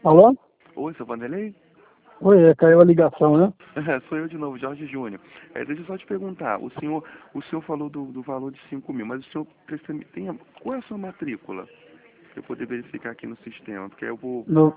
Alô? Oi, seu Vanderlei? Oi, caiu a ligação, né? Sou eu de novo, Jorge Júnior. Deixa eu só te perguntar, o senhor falou do valor de 5 mil, mas o senhor qual é a sua matrícula? Pra eu poder verificar aqui no sistema, porque eu vou... No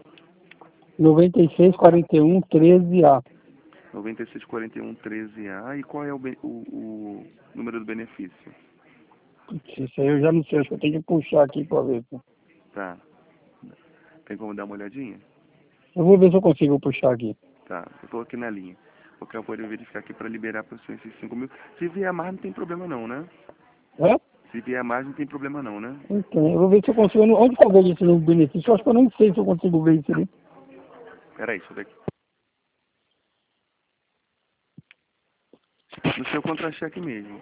964113A. 964113A, e qual é o número do benefício? Putz, isso aí eu já não sei, acho que eu tenho que puxar aqui pra ver. Tá, tem como dar uma olhadinha? Eu vou ver se eu consigo puxar aqui. Tá, eu tô aqui na linha. Porque eu vou verificar aqui para liberar para o senhor esses 5 mil. Se vier mais, não tem problema não, né? É? Se vier mais, não tem problema não, né? Então, eu vou ver se eu consigo. Onde que eu vejo esse no benefício? Eu acho que eu nem sei se eu consigo ver isso ali. Peraí, deixa eu ver aqui. No seu contra-cheque mesmo.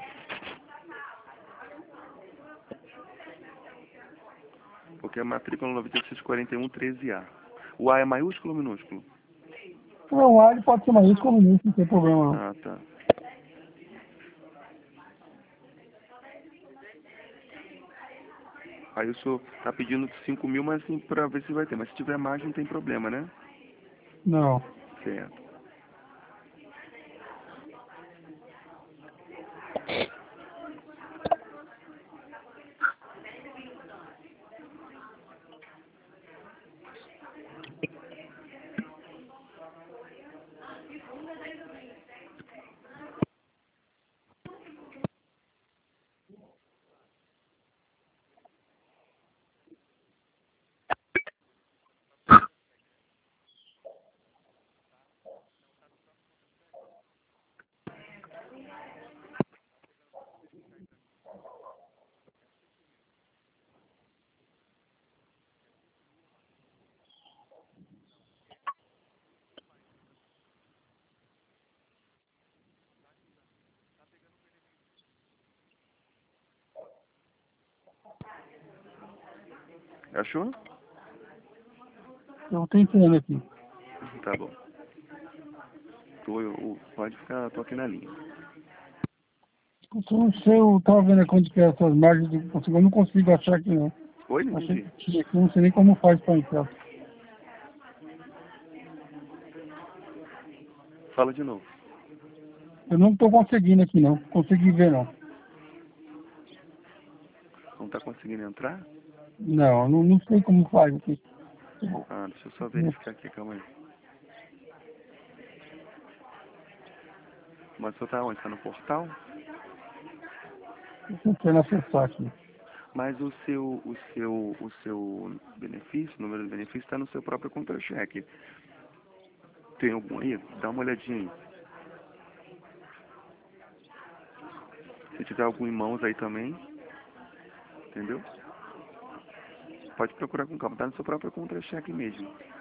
Porque a matrícula 964113A. O A é maiúsculo ou minúsculo? Não, a área pode ser maiúsculo ou minúsculo, não tem problema não. Ah, tá. Aí o senhor tá pedindo 5 mil, mas assim, pra ver se vai ter. Mas se tiver mais, não tem problema, né? Não. Certo. Achou? Eu tô entendendo aqui. Tá bom. Pode ficar, tô aqui na linha. Eu não sei, eu tava vendo aqui onde que é essas margens, eu não consigo achar aqui não. Oi, não Achei entendi. que tinha aqui, não sei nem como faz pra entrar. Fala de novo. Eu não tô conseguindo aqui não, consegui ver não. Não tá conseguindo entrar? Não sei como faz aqui. Ah, deixa eu só verificar aqui, calma aí. Mas o senhor tá onde? Tá no portal? Eu tô querendo acessar aqui. Mas o seu benefício, o número do benefício está no seu próprio contra-cheque. Tem algum aí? Dá uma olhadinha aí. Se tiver algum em mãos aí também, entendeu? Pode procurar com calma, tá no seu próprio contra-cheque mesmo.